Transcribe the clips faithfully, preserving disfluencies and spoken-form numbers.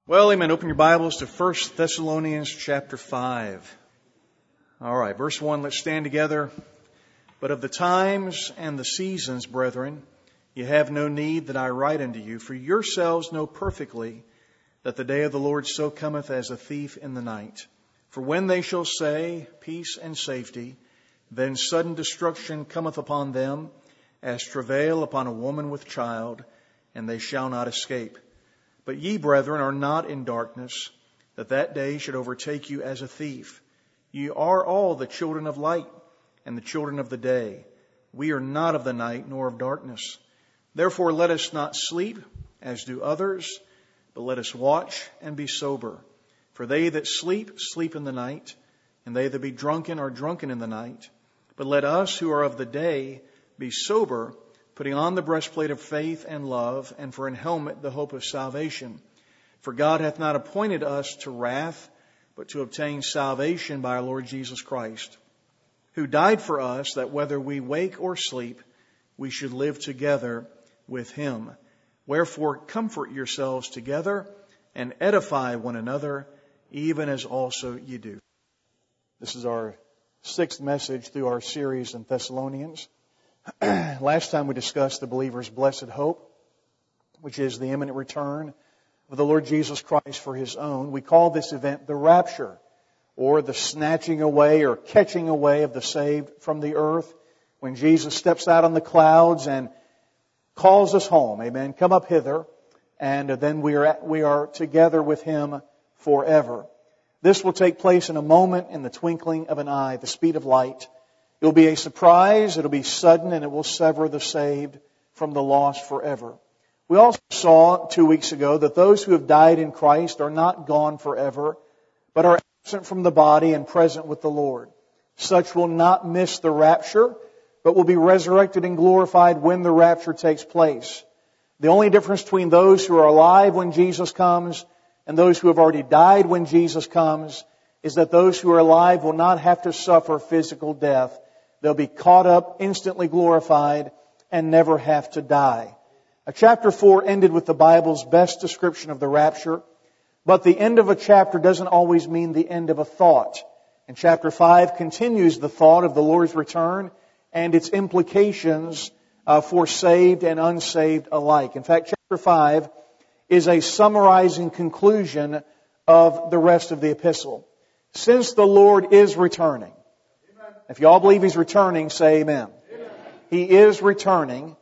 Well, amen. Open your Bibles to First Thessalonians chapter five. All right, verse one, let's stand together. But of the times and the seasons, brethren, you have no need that I write unto you, for yourselves know perfectly that the day of the Lord so cometh as a thief in the night. For when they shall say, peace and safety, then sudden destruction cometh upon them, as travail upon a woman with child, and they shall not escape. But ye, brethren, are not in darkness, that that day should overtake you as a thief. Ye are all the children of light and the children of the day. We are not of the night nor of darkness. Therefore let us not sleep, as do others, but let us watch and be sober. For they that sleep, sleep in the night, and they that be drunken are drunken in the night. But let us who are of the day be sober, putting on the breastplate of faith and love, and for an helmet the hope of salvation. For God hath not appointed us to wrath, but to obtain salvation by our Lord Jesus Christ, who died for us, that whether we wake or sleep, we should live together with Him. Wherefore comfort yourselves together, and edify one another, even as also ye do. This is our sixth message through our series in Thessalonians. Last time we discussed the believer's blessed hope, which is the imminent return of the Lord Jesus Christ for His own. We call this event the rapture, or the snatching away or catching away of the saved from the earth, when Jesus steps out on the clouds and calls us home. Amen. Come up hither, and then we are at, we are together with Him forever. This will take place in a moment, in the twinkling of an eye, the speed of light. It will be a surprise, it will be sudden, and it will sever the saved from the lost forever. We also saw two weeks ago that those who have died in Christ are not gone forever, but are absent from the body and present with the Lord. Such will not miss the rapture, but will be resurrected and glorified when the rapture takes place. The only difference between those who are alive when Jesus comes and those who have already died when Jesus comes is that those who are alive will not have to suffer physical death. They'll be caught up, instantly glorified, and never have to die. Uh, chapter four ended with the Bible's best description of the rapture, but the end of a chapter doesn't always mean the end of a thought. And chapter five continues the thought of the Lord's return and its implications uh, for saved and unsaved alike. In fact, chapter five is a summarizing conclusion of the rest of the epistle. Since the Lord is returning, if you all believe He's returning, say amen. Amen. He is returning.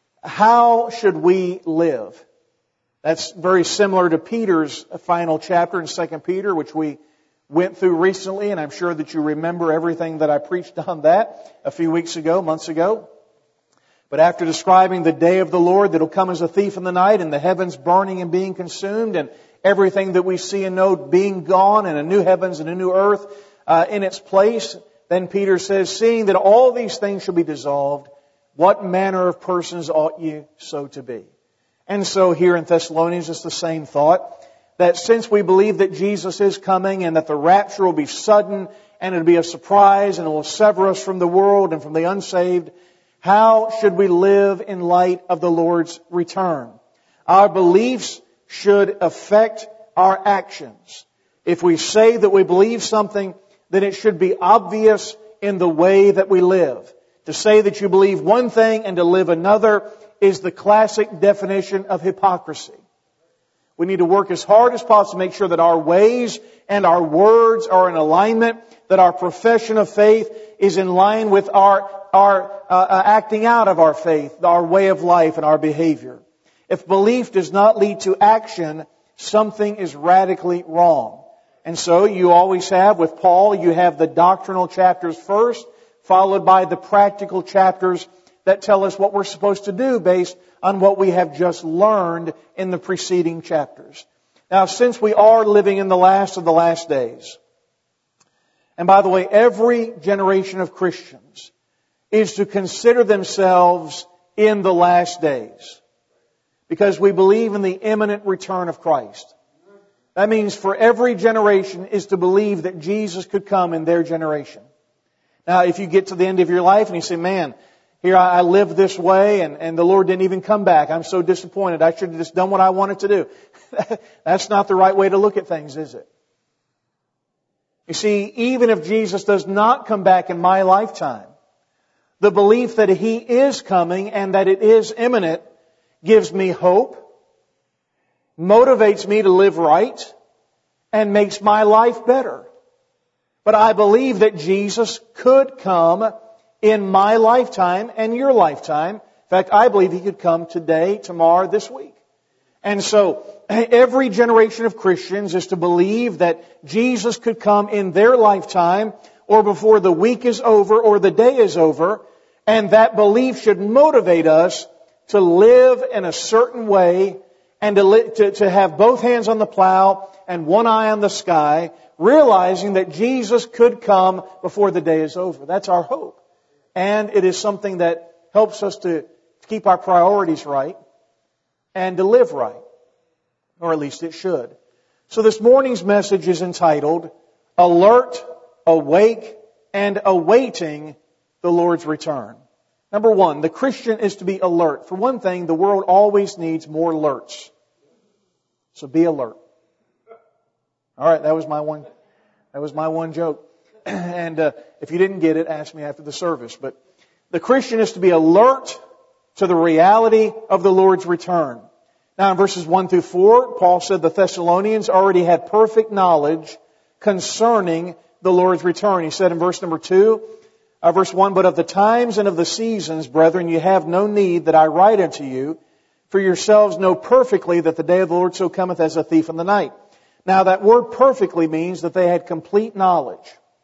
How should we live? That's very similar to Peter's final chapter in Second Peter, which we went through recently, and I'm sure that you remember everything that I preached on that a few weeks ago, months ago. But after describing the day of the Lord that will come as a thief in the night, and the heavens burning and being consumed, and everything that we see and know being gone, and a new heavens and a new earth uh, in its place, then Peter says, seeing that all these things shall be dissolved, what manner of persons ought you so to be? And so here in Thessalonians, it's the same thought, that since we believe that Jesus is coming and that the rapture will be sudden and it'll be a surprise and it will sever us from the world and from the unsaved, how should we live in light of the Lord's return? Our beliefs should affect our actions. If we say that we believe something, then it should be obvious in the way that we live. To say that you believe one thing and to live another is the classic definition of hypocrisy. We need to work as hard as possible to make sure that our ways and our words are in alignment, that our profession of faith is in line with our, our uh, acting out of our faith, our way of life and our behavior. If belief does not lead to action, something is radically wrong. And so you always have, with Paul, you have the doctrinal chapters first, followed by the practical chapters that tell us what we're supposed to do based on what we have just learned in the preceding chapters. Now, since we are living in the last of the last days, and by the way, every generation of Christians is to consider themselves in the last days, because we believe in the imminent return of Christ. That means for every generation is to believe that Jesus could come in their generation. Now, if you get to the end of your life and you say, man, Here I, I live this way and, and the Lord didn't even come back. I'm so disappointed. I should have just done what I wanted to do. That's not the right way to look at things, is it? You see, even if Jesus does not come back in my lifetime, the belief that He is coming and that it is imminent gives me hope, motivates me to live right, and makes my life better. But I believe that Jesus could come in my lifetime and your lifetime. In fact, I believe He could come today, tomorrow, this week. And so, every generation of Christians is to believe that Jesus could come in their lifetime or before the week is over or the day is over. And that belief should motivate us to live in a certain way and to, li- to, to have both hands on the plow and one eye on the sky, realizing that Jesus could come before the day is over. That's our hope. And it is something that helps us to keep our priorities right and to live right. Or at least it should. So this morning's message is entitled, Alert, Awake, and Awaiting the Lord's Return. Number one, the Christian is to be alert. For one thing, the world always needs more alerts. So be alert. All right, that was my one, that was my one joke. And uh, if you didn't get it, ask me after the service. But the Christian is to be alert to the reality of the Lord's return. Now in verses one through four, Paul said the Thessalonians already had perfect knowledge concerning the Lord's return. He said in verse number two, uh, verse one, but of the times and of the seasons, brethren, you have no need that I write unto you, for yourselves know perfectly that the day of the Lord so cometh as a thief in the night. Now that word perfectly means that they had complete knowledge.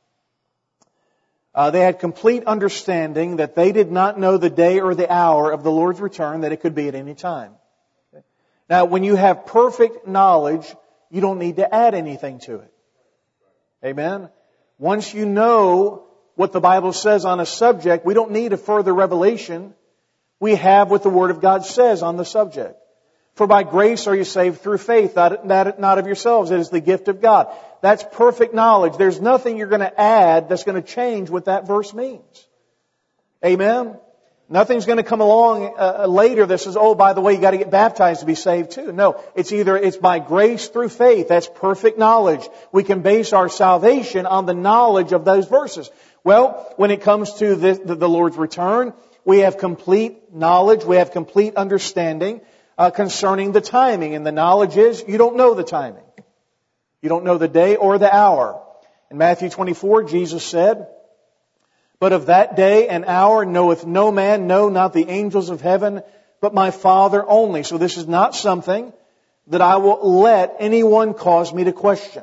Uh, they had complete understanding that they did not know the day or the hour of the Lord's return, that it could be at any time. Okay. Now, when you have perfect knowledge, you don't need to add anything to it. Amen? Once you know what the Bible says on a subject, we don't need a further revelation. We have what the Word of God says on the subject. For by grace are you saved through faith, not, not, not of yourselves. It is the gift of God. That's perfect knowledge. There's nothing you're going to add that's going to change what that verse means. Amen? Nothing's going to come along uh, later that says, oh, by the way, you got to get baptized to be saved too. No, it's either, it's by grace through faith. That's perfect knowledge. We can base our salvation on the knowledge of those verses. Well, when it comes to the, the, the Lord's return, we have complete knowledge. We have complete understanding Uh, concerning the timing. And the knowledge is, you don't know the timing. You don't know the day or the hour. In Matthew twenty-four, Jesus said, but of that day and hour knoweth no man, no, not the angels of heaven, but my Father only. So this is not something that I will let anyone cause me to question.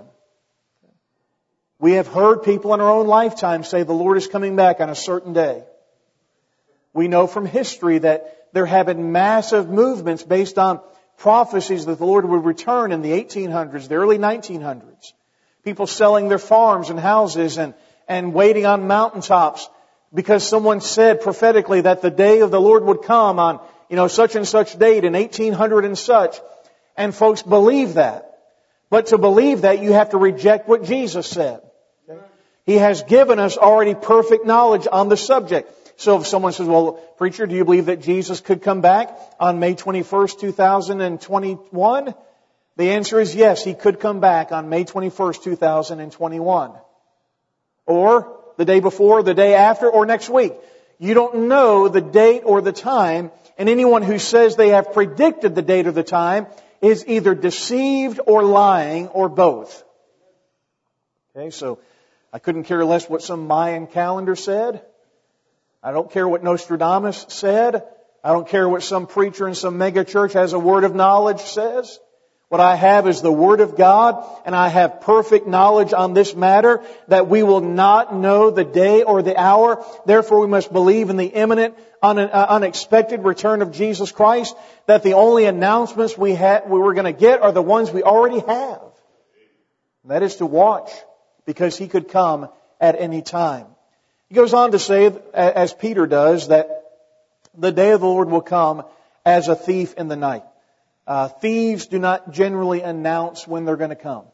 We have heard people in our own lifetime say the Lord is coming back on a certain day. We know from history that there have been massive movements based on prophecies that the Lord would return in the eighteen hundreds, the early nineteen hundreds. People selling their farms and houses and, and waiting on mountaintops because someone said prophetically that the day of the Lord would come on, you know, such and such date in eighteen hundred and such. And folks believe that. But to believe that, you have to reject what Jesus said. Okay? He has given us already perfect knowledge on the subject. So if someone says, well, preacher, do you believe that Jesus could come back on May twenty-first, two thousand twenty-one? The answer is yes, He could come back on May twenty-first, two thousand twenty-one. Or the day before, the day after, or next week. You don't know the date or the time, and anyone who says they have predicted the date or the time is either deceived or lying or both. Okay, so I couldn't care less what some Mayan calendar said. I don't care what Nostradamus said. I don't care what some preacher in some mega church has a word of knowledge says. What I have is the Word of God, and I have perfect knowledge on this matter that we will not know the day or the hour. Therefore, we must believe in the imminent, un- uh, unexpected return of Jesus Christ, that the only announcements we, ha- we were going to get are the ones we already have. And that is to watch, because He could come at any time. He goes on to say, as Peter does, that the day of the Lord will come as a thief in the night. Uh, thieves do not generally announce when they're going to come.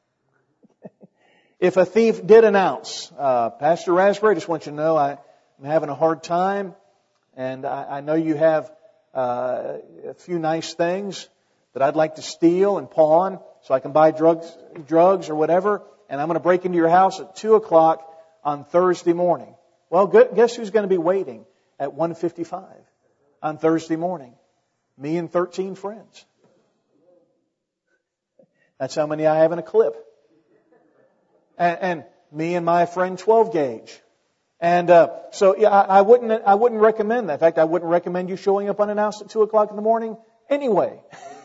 If a thief did announce, uh, Pastor Raspberry, I just want you to know I, I'm having a hard time. And I, I know you have uh, a few nice things that I'd like to steal and pawn so I can buy drugs, drugs or whatever. And I'm going to break into your house at two o'clock on Thursday morning. Well, guess who's going to be waiting at one fifty-five on Thursday morning? Me and thirteen friends. That's how many I have in a clip. And, and me and my friend twelve gauge. And uh, so yeah, I, I wouldn't I wouldn't recommend that. In fact, I wouldn't recommend you showing up unannounced at two o'clock in the morning anyway.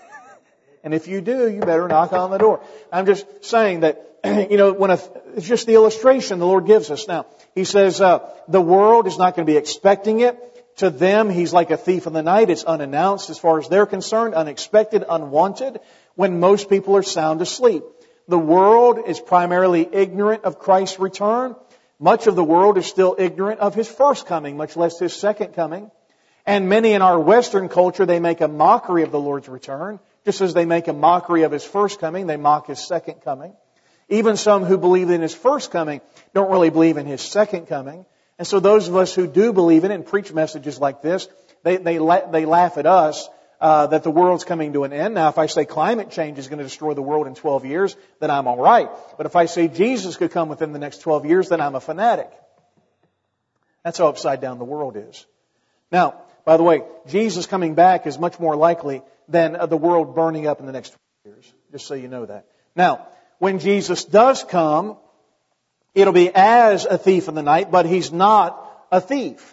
And if you do, you better knock on the door. I'm just saying that, you know, when a, it's just the illustration the Lord gives us. Now, He says uh, the world is not going to be expecting it. To them, He's like a thief in the night. It's unannounced as far as they're concerned, unexpected, unwanted, when most people are sound asleep. The world is primarily ignorant of Christ's return. Much of the world is still ignorant of His first coming, much less His second coming. And many in our Western culture, they make a mockery of the Lord's return. Just as they make a mockery of His first coming, they mock His second coming. Even some who believe in His first coming don't really believe in His second coming. And so those of us who do believe in it and preach messages like this, they they, la- they laugh at us uh, that the world's coming to an end. Now, if I say climate change is going to destroy the world in twelve years, then I'm all right. But if I say Jesus could come within the next twelve years, then I'm a fanatic. That's how upside down the world is. Now, by the way, Jesus coming back is much more likely than uh, the world burning up in the next twelve years. Just so you know that. Now, when Jesus does come, it'll be as a thief in the night, but He's not a thief.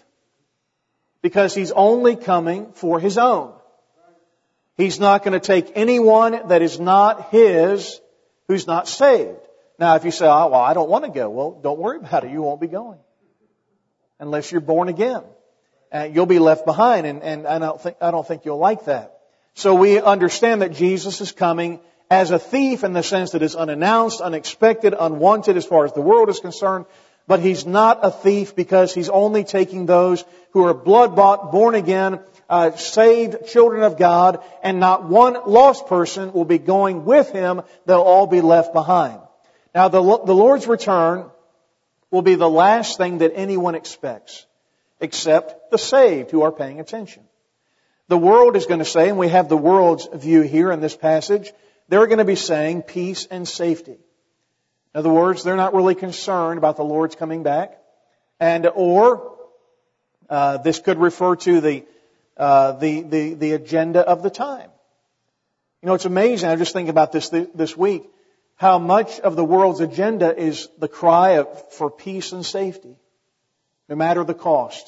Because He's only coming for His own. He's not going to take anyone that is not His who's not saved. Now, if you say, oh, well, I don't want to go. Well, don't worry about it. You won't be going. Unless you're born again. Uh, you'll be left behind, and, and I don't think, I don't think you'll like that. So we understand that Jesus is coming as a thief in the sense that it's unannounced, unexpected, unwanted as far as the world is concerned. But He's not a thief because He's only taking those who are blood-bought, born again, uh, saved children of God, and not one lost person will be going with Him. They'll all be left behind. Now, the, the Lord's return will be the last thing that anyone expects, except the saved who are paying attention. The world is going to say, and we have the world's view here in this passage, they're going to be saying peace and safety. In other words, they're not really concerned about the Lord's coming back. And or uh, this could refer to the, uh, the the the agenda of the time. You know, it's amazing. I just think about this this week. How much of the world's agenda is the cry of, for peace and safety, no matter the cost.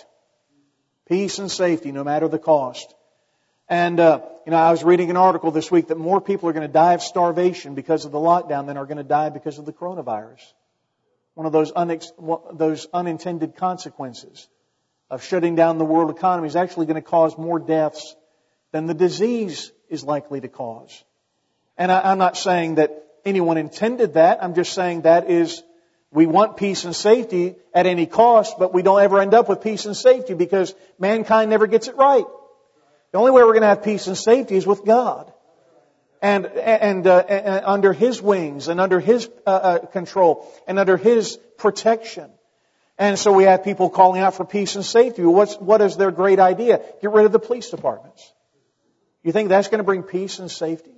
Peace and safety, no matter the cost. And, uh, you know, I was reading an article this week that more people are going to die of starvation because of the lockdown than are going to die because of the coronavirus. One of those, unex- those unintended consequences of shutting down the world economy is actually going to cause more deaths than the disease is likely to cause. And I, I'm not saying that anyone intended that. I'm just saying that is, we want peace and safety at any cost, but we don't ever end up with peace and safety because mankind never gets it right. The only way we're going to have peace and safety is with God. And, and, uh, and under His wings and under His uh, uh, control and under His protection. And so we have people calling out for peace and safety. What's, what is their great idea? Get rid of the police departments. You think that's going to bring peace and safety?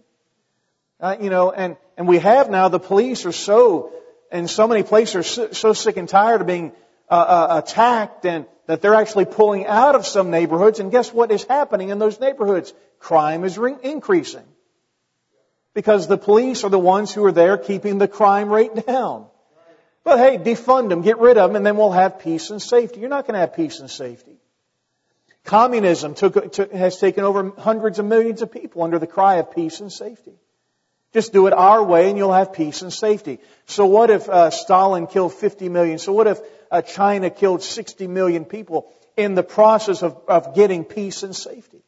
Uh, you know, and, and we have now, the police are so, in so many places are so, so sick and tired of being uh, uh, attacked and that they're actually pulling out of some neighborhoods. And guess what is happening in those neighborhoods? Crime is re- increasing. Because the police are the ones who are there keeping the crime rate down. But hey, defund them, get rid of them, and then we'll have peace and safety. You're not going to have peace and safety. Communism took, took, has taken over hundreds of millions of people under the cry of peace and safety. Just do it our way and you'll have peace and safety. So what if uh, Stalin killed fifty million? So what if uh, China killed sixty million people in the process of, of getting peace and safety?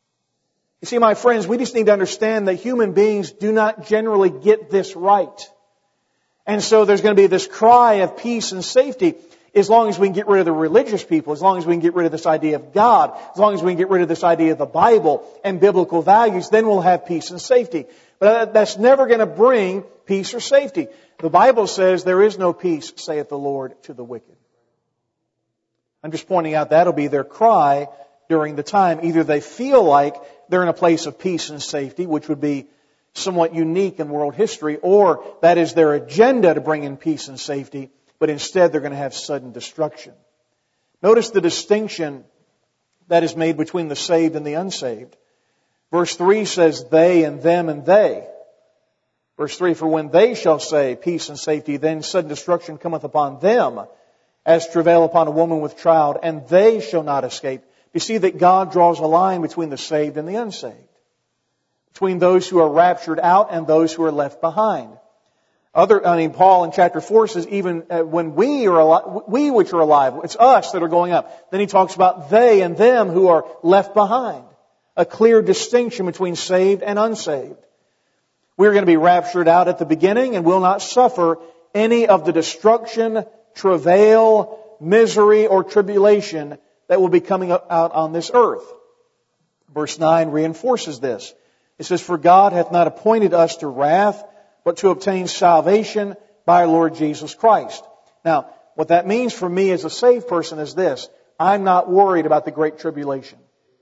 You see, my friends, we just need to understand that human beings do not generally get this right. And so there's going to be this cry of peace and safety as long as we can get rid of the religious people, as long as we can get rid of this idea of God, as long as we can get rid of this idea of the Bible and biblical values, then we'll have peace and safety. But that's never going to bring peace or safety. The Bible says there is no peace, saith the Lord, to the wicked. I'm just pointing out that'll be their cry during the time. Either they feel like they're in a place of peace and safety, which would be somewhat unique in world history, or that is their agenda to bring in peace and safety, but instead they're going to have sudden destruction. Notice the distinction that is made between the saved and the unsaved. Verse three says, they and them and they. Verse three, for when they shall say peace and safety, then sudden destruction cometh upon them, as travail upon a woman with child, and they shall not escape. You see that God draws a line between the saved and the unsaved, between those who are raptured out and those who are left behind. Other, I mean, Paul in chapter four says, even uh, when we are alive, we which are alive, it's us that are going up. Then he talks about they and them who are left behind. A clear distinction between saved and unsaved. We're going to be raptured out at the beginning and will not suffer any of the destruction, travail, misery, or tribulation that will be coming out on this earth. Verse nine reinforces this. It says, for God hath not appointed us to wrath, but to obtain salvation by our Lord Jesus Christ. Now, what that means for me as a saved person is this. I'm not worried about the Great Tribulation.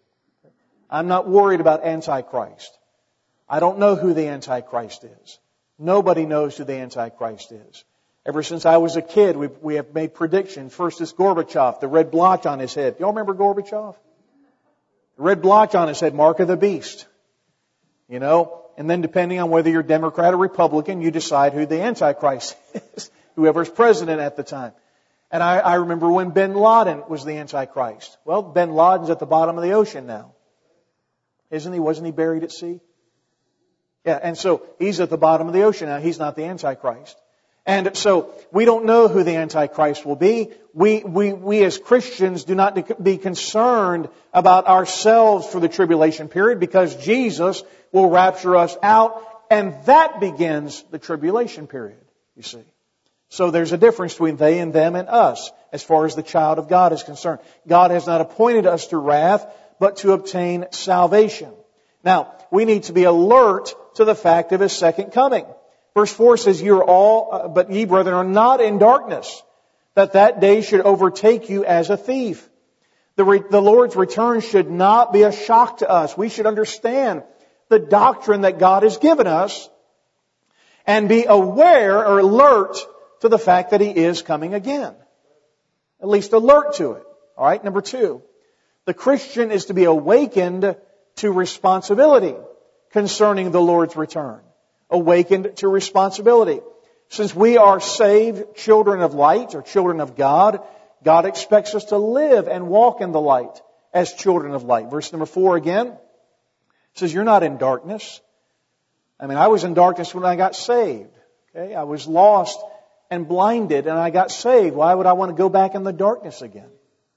I'm not worried about Antichrist. I don't know who the Antichrist is. Nobody knows who the Antichrist is. Ever since I was a kid, we, we have made predictions. First is Gorbachev, the red blotch on his head. Y'all remember Gorbachev? The red blotch on his head, mark of the beast. You know, and then depending on whether you're Democrat or Republican, you decide who the Antichrist is, whoever's president at the time. And I, I remember when bin Laden was the Antichrist. Well, bin Laden's at the bottom of the ocean now. Isn't he? Wasn't he buried at sea? Yeah, and so he's at the bottom of the ocean now. He's not the Antichrist. And so we don't know who the Antichrist will be. We, we, we as Christians do not be concerned about ourselves for the tribulation period because Jesus will rapture us out and that begins the tribulation period, you see. So there's a difference between they and them and us as far as the child of God is concerned. God has not appointed us to wrath, but to obtain salvation. Now, we need to be alert to the fact of His second coming. Verse four says, "You are all, uh, but ye brethren are not in darkness, that that day should overtake you as a thief." The, re- the Lord's return should not be a shock to us. We should understand the doctrine that God has given us and be aware or alert to the fact that He is coming again. At least alert to it. All right, number two. The Christian is to be awakened to responsibility concerning the Lord's return. Awakened to responsibility. Since we are saved children of light or children of God, God expects us to live and walk in the light as children of light. Verse number four again says, "You're not in darkness." I mean, I was in darkness when I got saved. Okay, I was lost and blinded and I got saved. Why would I want to go back in the darkness again?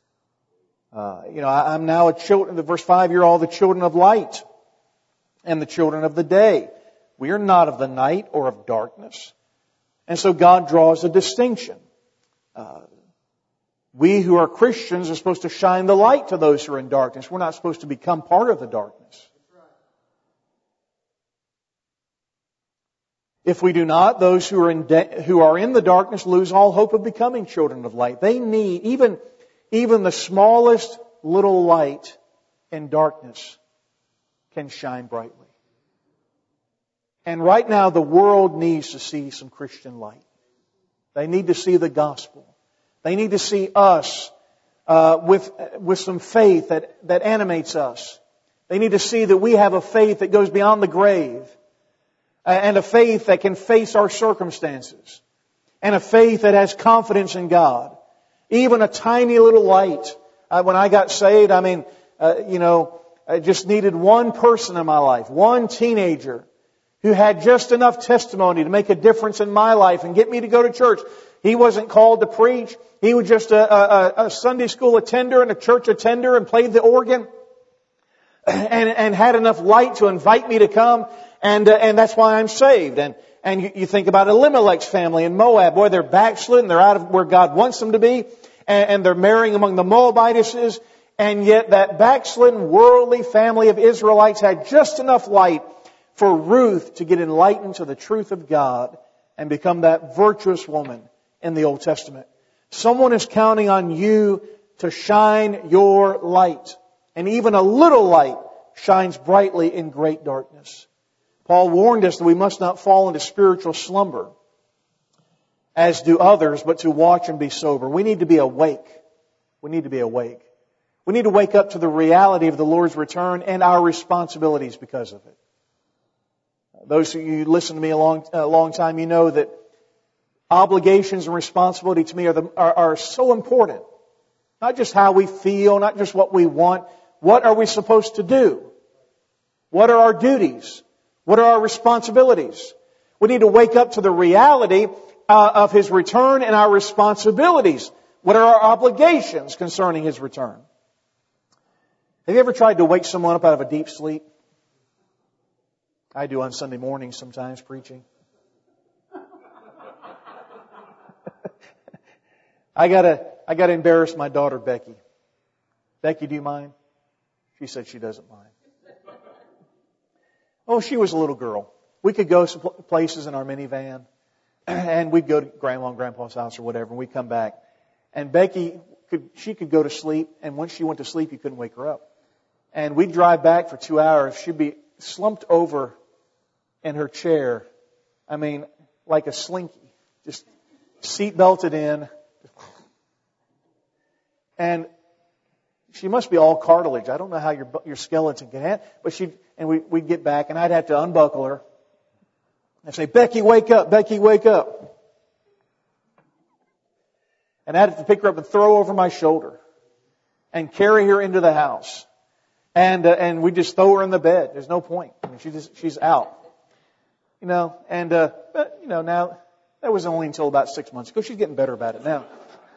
Uh, you know, I, I'm now a children, the verse five, "You're all the children of light and the children of the day." We are not of the night or of darkness. And so God draws a distinction. Uh, we who are Christians are supposed to shine the light to those who are in darkness. We're not supposed to become part of the darkness. If we do not, those who are in de- who are in the darkness lose all hope of becoming children of light. They need, even, even the smallest little light in darkness can shine brightly. And right now the world needs to see some Christian light. They need to see the gospel. They need to see us uh, with with some faith that, that animates us. They need to see that we have a faith that goes beyond the grave. And a faith that can face our circumstances. And a faith that has confidence in God. Even a tiny little light. Uh, when I got saved, I mean, uh, you know, I just needed one person in my life. One teenager who had just enough testimony to make a difference in my life and get me to go to church. He wasn't called to preach. He was just a, a, a Sunday school attender and a church attender and played the organ. And, and had enough light to invite me to come. And, uh, and that's why I'm saved. And, and you, you think about Elimelech's family in Moab. Boy, they're backslidden. They're out of where God wants them to be. And, and they're marrying among the Moabites. And yet that backslidden worldly family of Israelites had just enough light for Ruth to get enlightened to the truth of God and become that virtuous woman in the Old Testament. Someone is counting on you to shine your light And even a little light shines brightly in great darkness. Paul warned us that we must not fall into spiritual slumber, as do others, but to watch and be sober. We need to be awake. We need to be awake. We need to wake up to the reality of the Lord's return and our responsibilities because of it. Those of you who listen to me a long, a long time, you know that obligations and responsibility to me are, the, are, are so important. Not just how we feel, not just what we want. What are we supposed to do? What are our duties? What are our responsibilities? We need to wake up to the reality uh, of His return and our responsibilities. What are our obligations concerning His return? Have you ever tried to wake someone up out of a deep sleep? I do on Sunday mornings sometimes, preaching. I gotta, I gotta embarrass my daughter, Becky. Becky, do you mind? She said she doesn't mind. Oh, she was a little girl. We could go some places in our minivan, and we'd go to Grandma and Grandpa's house or whatever, and we'd come back. And Becky, could, she could go to sleep, and once she went to sleep, you couldn't wake her up. And we'd drive back for two hours. She'd be slumped over in her chair. I mean, like a slinky, just seat belted in. And she must be all cartilage. I don't know how your your skeleton can handle. But she and we we'd get back, and I'd have to unbuckle her and say, "Becky, wake up! Becky, wake up!" And I'd have to pick her up and throw her over my shoulder and carry her into the house, and uh, and we just throw her in the bed. There's no point. I mean, she just she's out, you know. And uh, but you know now that was only until about six months ago. She's getting better about it now.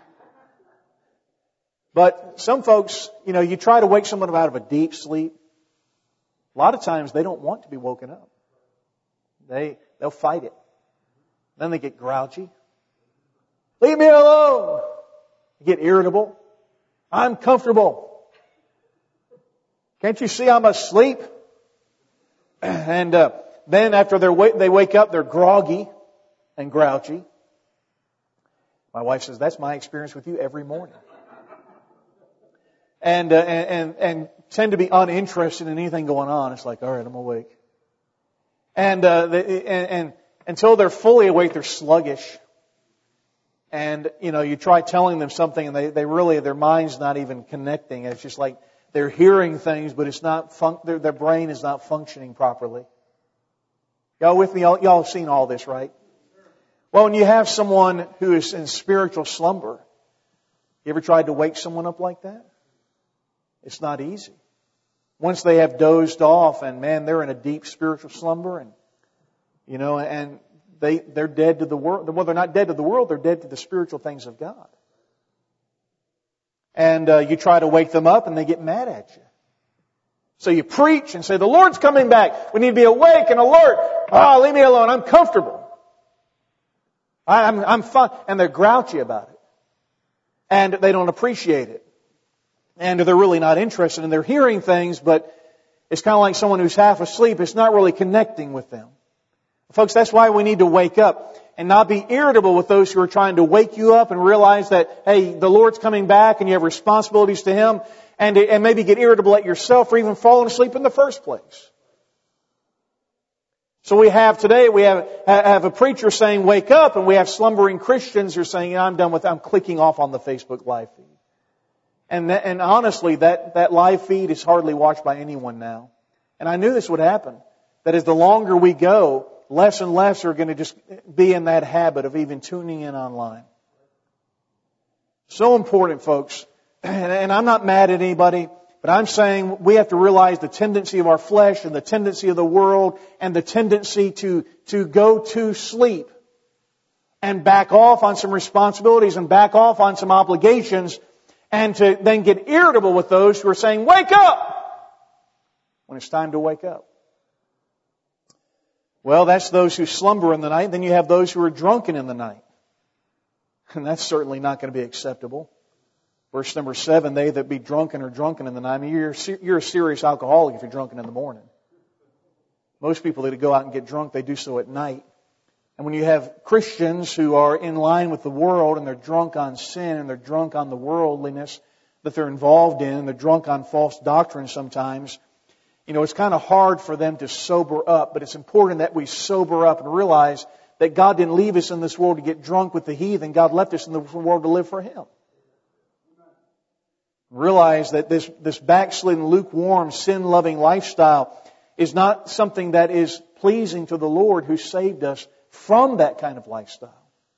But some folks, you know, you try to wake someone out of a deep sleep. A lot of times they don't want to be woken up. They, they'll fight it. Then they get grouchy. Leave me alone. They get irritable. I'm comfortable. Can't you see I'm asleep? And uh, then after they're, they wake up, they're groggy and grouchy. My wife says, that's my experience with you every morning. And, uh, and, and tend to be uninterested in anything going on. It's like, all right, I'm awake. And, uh, they, and, and until they're fully awake, they're sluggish. And, you know, you try telling them something and they, they really, their mind's not even connecting. It's just like they're hearing things, but it's not, fun- their, their brain is not functioning properly. Y'all with me? Y'all, y'all have seen all this, right? Well, when you have someone who is in spiritual slumber, you ever tried to wake someone up like that? It's not easy. Once they have dozed off and man, they're in a deep spiritual slumber and, you know, and they, they're dead to the world. Well, they're not dead to the world. They're dead to the spiritual things of God. And uh, you try to wake them up and they get mad at you. So you preach and say, the Lord's coming back. We need to be awake and alert. Oh, leave me alone. I'm comfortable. I, I'm, I'm fine. And they're grouchy about it. And they don't appreciate it. And they're really not interested, and they're hearing things, but it's kind of like someone who's half asleep. It's not really connecting with them. Folks, that's why we need to wake up and not be irritable with those who are trying to wake you up and realize that, hey, the Lord's coming back and you have responsibilities to Him, and, and maybe get irritable at yourself for even falling asleep in the first place. So we have today, we have, have a preacher saying, wake up, and we have slumbering Christians who are saying, I'm done with, I'm clicking off on the Facebook Live feed. And, that, and honestly, that, that live feed is hardly watched by anyone now. And I knew this would happen. That as the longer we go, less and less are going to just be in that habit of even tuning in online. So important, folks. And, and I'm not mad at anybody, but I'm saying we have to realize the tendency of our flesh and the tendency of the world and the tendency to, to go to sleep and back off on some responsibilities and back off on some obligations, and to then get irritable with those who are saying, wake up! When it's time to wake up. Well, that's those who slumber in the night. Then you have those who are drunken in the night. And that's certainly not going to be acceptable. Verse number seven, they that be drunken are drunken in the night. I mean, you're, you're a serious alcoholic if you're drunken in the morning. Most people that go out and get drunk, they do so at night. And when you have Christians who are in line with the world and they're drunk on sin and they're drunk on the worldliness that they're involved in, and they're drunk on false doctrine sometimes, you know, it's kind of hard for them to sober up, but it's important that we sober up and realize that God didn't leave us in this world to get drunk with the heathen. God left us in the world to live for Him. Realize that this, this backslidden, lukewarm, sin-loving lifestyle is not something that is pleasing to the Lord who saved us from that kind of lifestyle.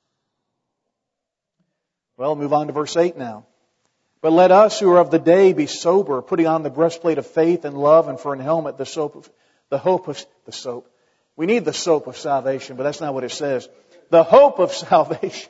Well, move on to verse eight now. But let us who are of the day be sober, putting on the breastplate of faith and love, and for an helmet the soap of, the hope of the soap. We need the soap of salvation, but that's not what it says. The hope of salvation.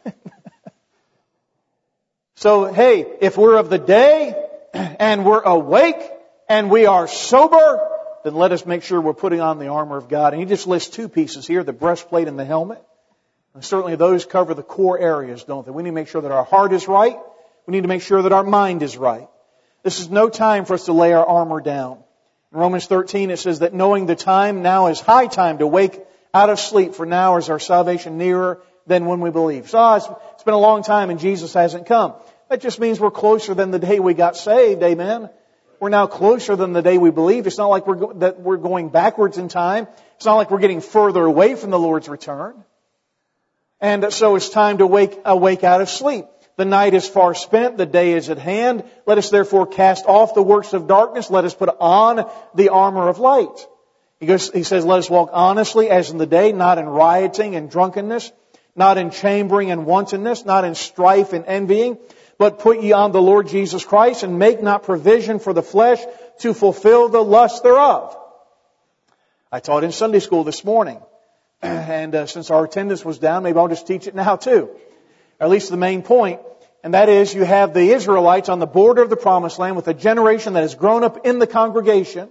So, hey, if we're of the day and we're awake and we are sober, then let us make sure we're putting on the armor of God. And he just lists two pieces here, the breastplate and the helmet. And certainly those cover the core areas, don't they? We need to make sure that our heart is right. We need to make sure that our mind is right. This is no time for us to lay our armor down. In Romans thirteen it says that knowing the time, now is high time to wake out of sleep, for now is our salvation nearer than when we believe. So oh, it's, it's been a long time and Jesus hasn't come. That just means we're closer than the day we got saved, amen? We're now closer than the day we believed. It's not like we're go- that we're going backwards in time. It's not like we're getting further away from the Lord's return. And so it's time to wake, awake out of sleep. The night is far spent, the day is at hand. Let us therefore cast off the works of darkness. Let us put on the armor of light. He goes, he says, let us walk honestly as in the day, not in rioting and drunkenness, not in chambering and wantonness, not in strife and envying, but put ye on the Lord Jesus Christ, and make not provision for the flesh to fulfill the lust thereof. I taught in Sunday school this morning, and uh, since our attendance was down, maybe I'll just teach it now too. Or at least the main point, and that is you have the Israelites on the border of the Promised Land with a generation that has grown up in the congregation.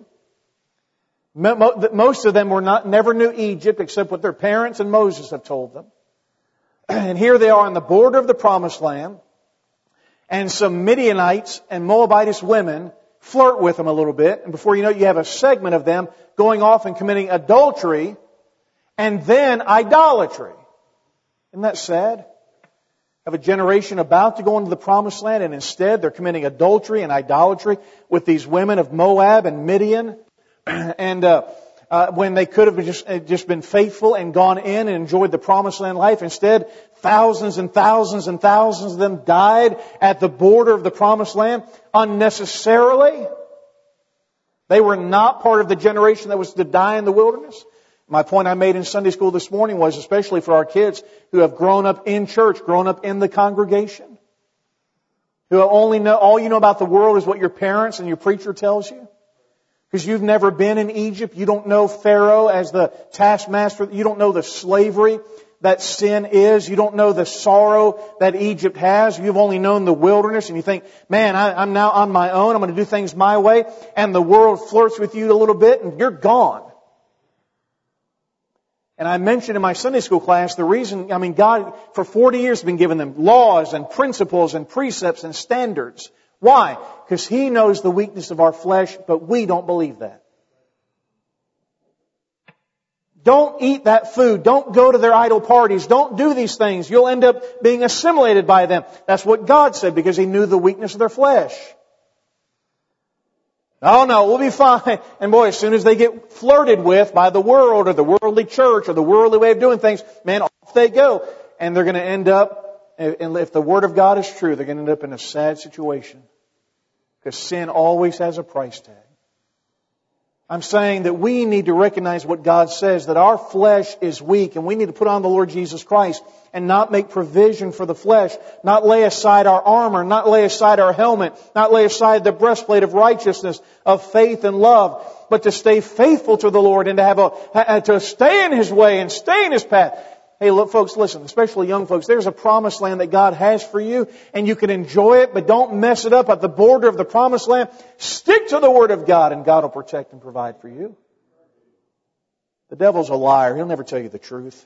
Most of them were not, never knew Egypt except what their parents and Moses have told them. And here they are on the border of the Promised Land, and some Midianites and Moabitess women flirt with them a little bit, and before you know it, you have a segment of them going off and committing adultery and then idolatry. Isn't that sad? Have a generation about to go into the Promised Land, and instead they're committing adultery and idolatry with these women of Moab and Midian. And uh, uh, when they could have just, uh, just been faithful and gone in and enjoyed the Promised Land life, instead thousands and thousands and thousands of them died at the border of the Promised Land unnecessarily. They were not part of the generation that was to die in the wilderness. My point I made in Sunday school this morning was, especially for our kids who have grown up in church, grown up in the congregation, who only know, all you know about the world is what your parents and your preacher tells you. Because you've never been in Egypt. You don't know Pharaoh as the taskmaster. You don't know the slavery that sin is. You don't know the sorrow that Egypt has. You've only known the wilderness, and you think, man, I, I'm now on my own. I'm going to do things my way. And the world flirts with you a little bit, and you're gone. And I mentioned in my Sunday school class the reason, I mean, God for forty years has been giving them laws and principles and precepts and standards. Why? Because He knows the weakness of our flesh, but we don't believe that. Don't eat that food. Don't go to their idol parties. Don't do these things. You'll end up being assimilated by them. That's what God said because He knew the weakness of their flesh. Oh no, we'll be fine. And boy, as soon as they get flirted with by the world or the worldly church or the worldly way of doing things, man, off they go. And they're going to end up, and if the Word of God is true, they're going to end up in a sad situation. Because sin always has a price tag. I'm saying that we need to recognize what God says, that our flesh is weak, and we need to put on the Lord Jesus Christ and not make provision for the flesh, not lay aside our armor, not lay aside our helmet, not lay aside the breastplate of righteousness, of faith and love, but to stay faithful to the Lord and to have a, to stay in His way and stay in His path. Hey, look, folks, listen, especially young folks, there's a promised land that God has for you, and you can enjoy it, but don't mess it up at the border of the promised land. Stick to the Word of God, and God will protect and provide for you. The devil's a liar. He'll never tell you the truth.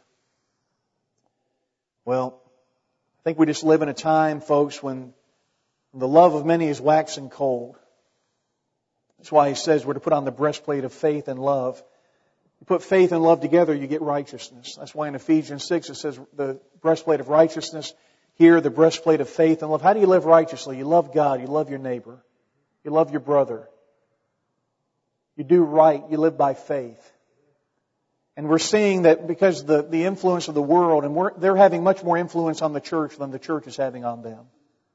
Well, I think we just live in a time, folks, when the love of many is waxing cold. That's why He says we're to put on the breastplate of faith and love. You put faith and love together, you get righteousness. That's why in Ephesians six it says the breastplate of righteousness here the breastplate of faith and love. How do you live righteously? You love God. You love your neighbor. You love your brother. You do right. You live by faith. And we're seeing that because of the, the influence of the world, and we're, they're having much more influence on the church than the church is having on them.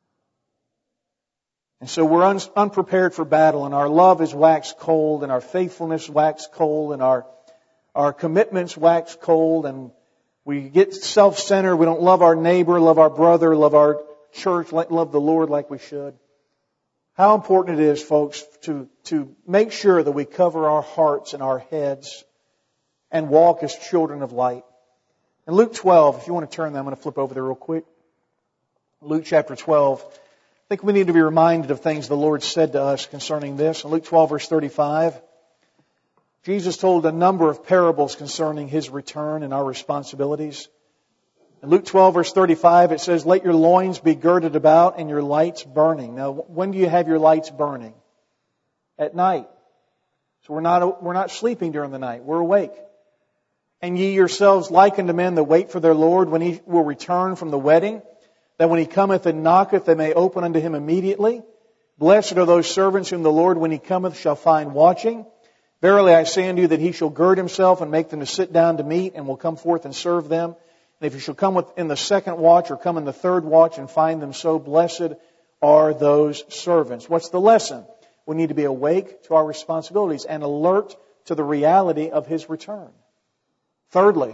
And so we're un, unprepared for battle, and our love is waxed cold, and our faithfulness waxed cold, and our, our commitments wax cold, and we get self-centered. We don't love our neighbor, love our brother, love our church, love the Lord like we should. How important it is, folks, to, to make sure that we cover our hearts and our heads and walk as children of light. In Luke twelve, if you want to turn there, I'm going to flip over there real quick. Luke chapter twelve. I think we need to be reminded of things the Lord said to us concerning this. In Luke twelve, verse thirty-five, Jesus told a number of parables concerning His return and our responsibilities. In Luke twelve, verse thirty-five, it says, "Let your loins be girded about and your lights burning." Now, when do you have your lights burning? At night. So we're not, we're not sleeping during the night. We're awake. "And ye yourselves liken to men that wait for their Lord when He will return from the wedding, that when He cometh and knocketh, they may open unto Him immediately. Blessed are those servants whom the Lord, when He cometh, shall find watching. Verily I say unto you that He shall gird Himself and make them to sit down to meat, and will come forth and serve them. And if He shall come in the second watch or come in the third watch and find them so, blessed are those servants." What's the lesson? We need to be awake to our responsibilities and alert to the reality of His return. Thirdly,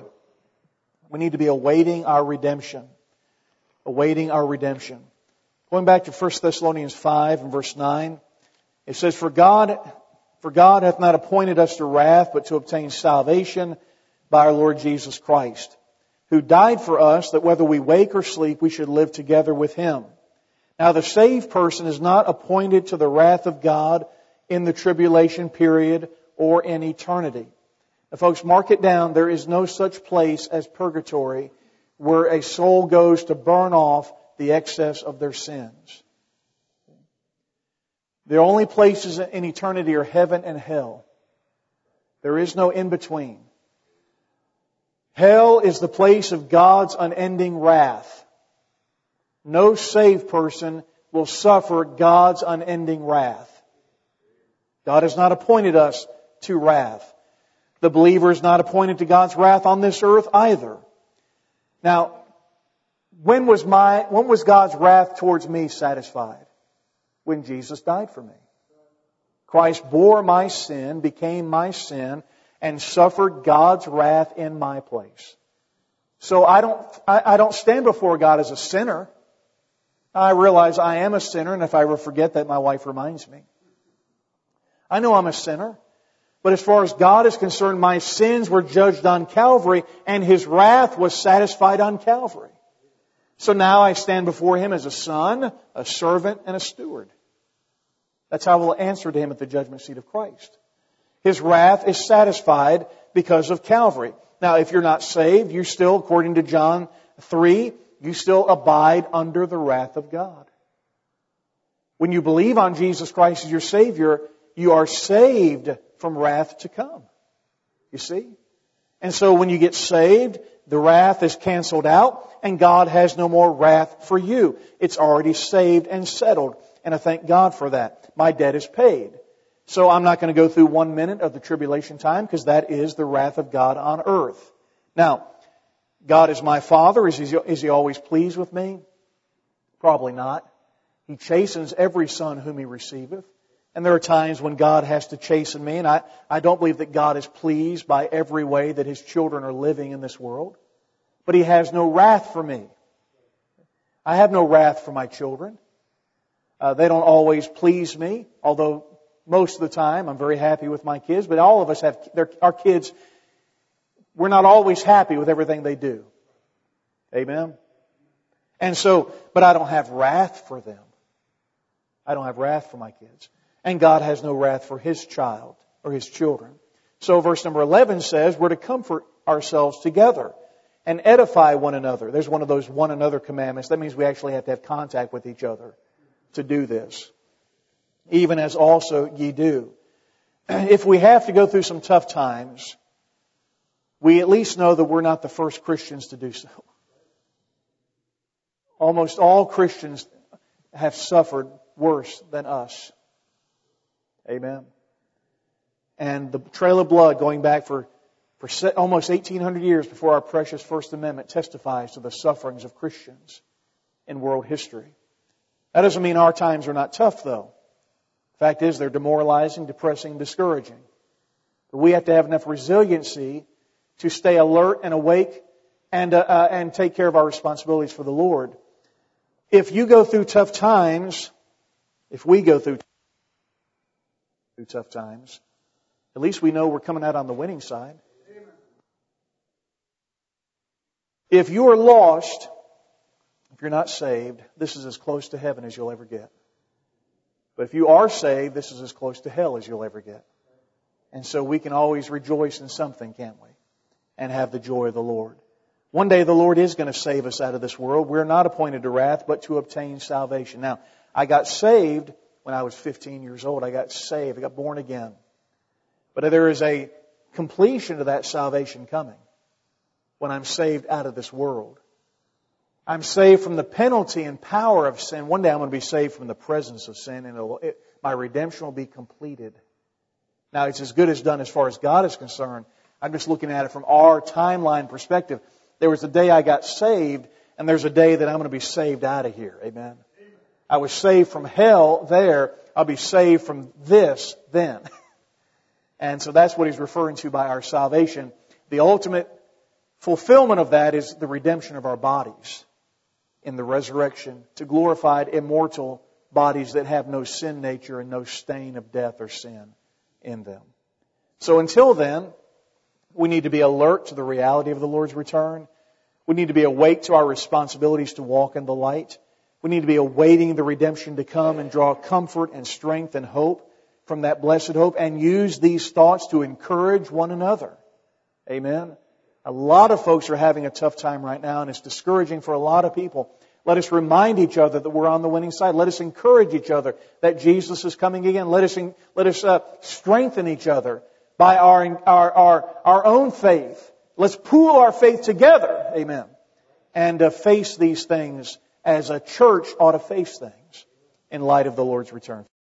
we need to be awaiting our redemption. Awaiting our redemption. Going back to First Thessalonians five and verse nine, it says, For God, for God hath not appointed us to wrath, but to obtain salvation by our Lord Jesus Christ, who died for us, that whether we wake or sleep, we should live together with Him. Now the saved person is not appointed to the wrath of God in the tribulation period or in eternity. Now, folks, mark it down. There is no such place as purgatory where a soul goes to burn off the excess of their sins. The only places in eternity are heaven and hell. There is no in-between. Hell is the place of God's unending wrath. No saved person will suffer God's unending wrath. God has not appointed us to wrath. The believer is not appointed to God's wrath on this earth either. Now, when was my, when was God's wrath towards me satisfied? When Jesus died for me. Christ bore my sin, became my sin, and suffered God's wrath in my place. So I don't, I, I don't stand before God as a sinner. I realize I am a sinner, and if I ever forget that, my wife reminds me. I know I'm a sinner. But as far as God is concerned, my sins were judged on Calvary, and His wrath was satisfied on Calvary. So now I stand before Him as a son, a servant, and a steward. That's how we'll answer to Him at the judgment seat of Christ. His wrath is satisfied because of Calvary. Now, if you're not saved, you still, according to John three, you still abide under the wrath of God. When you believe on Jesus Christ as your Savior, you are saved from wrath to come. You see? And so when you get saved, the wrath is canceled out, and God has no more wrath for you. It's already saved and settled. And I thank God for that. My debt is paid. So I'm not going to go through one minute of the tribulation time, because that is the wrath of God on earth. Now, God is my Father. Is He, is He always pleased with me? Probably not. He chastens every son whom He receiveth. And there are times when God has to chasten me, and I, I don't believe that God is pleased by every way that His children are living in this world. But He has no wrath for me. I have no wrath for my children. Uh, they don't always please me, although most of the time I'm very happy with my kids. But all of us have, our kids, we're not always happy with everything they do. Amen? And so, but I don't have wrath for them. I don't have wrath for my kids. And God has no wrath for His child or His children. So verse number eleven says we're to comfort ourselves together and edify one another. There's one of those one another commandments. That means we actually have to have contact with each other to do this. Even as also ye do. If we have to go through some tough times, we at least know that we're not the first Christians to do so. Almost all Christians have suffered worse than us. Amen. And the trail of blood going back for, for almost eighteen hundred years before our precious First Amendment testifies to the sufferings of Christians in world history. That doesn't mean our times are not tough, though. The fact is, they're demoralizing, depressing, discouraging. But we have to have enough resiliency to stay alert and awake and uh, uh, and take care of our responsibilities for the Lord. If you go through tough times, if we go through, through tough times, at least we know we're coming out on the winning side. If you are lost, if you're not saved, this is as close to heaven as you'll ever get. But if you are saved, this is as close to hell as you'll ever get. And so we can always rejoice in something, can't we? And have the joy of the Lord. One day the Lord is going to save us out of this world. We're not appointed to wrath, but to obtain salvation. Now, I got saved when I was fifteen years old. I got saved. I got born again. But there is a completion to that salvation coming when I'm saved out of this world. I'm saved from the penalty and power of sin. One day I'm going to be saved from the presence of sin, and it'll, it, my redemption will be completed. Now, it's as good as done as far as God is concerned. I'm just looking at it from our timeline perspective. There was a day I got saved, and there's a day that I'm going to be saved out of here. Amen. I was saved from hell there. I'll be saved from this then. And so that's what he's referring to by our salvation. The ultimate fulfillment of that is the redemption of our bodies in the resurrection to glorified, immortal bodies that have no sin nature and no stain of death or sin in them. So until then, we need to be alert to the reality of the Lord's return. We need to be awake to our responsibilities to walk in the light. We need to be awaiting the redemption to come and draw comfort and strength and hope from that blessed hope and use these thoughts to encourage one another. Amen. A lot of folks are having a tough time right now, and it's discouraging for a lot of people. Let us remind each other that we're on the winning side. Let us encourage each other that Jesus is coming again. Let us let us uh, strengthen each other by our, our our our own faith. Let's pool our faith together, amen, and uh, face these things as a church ought to face things in light of the Lord's return.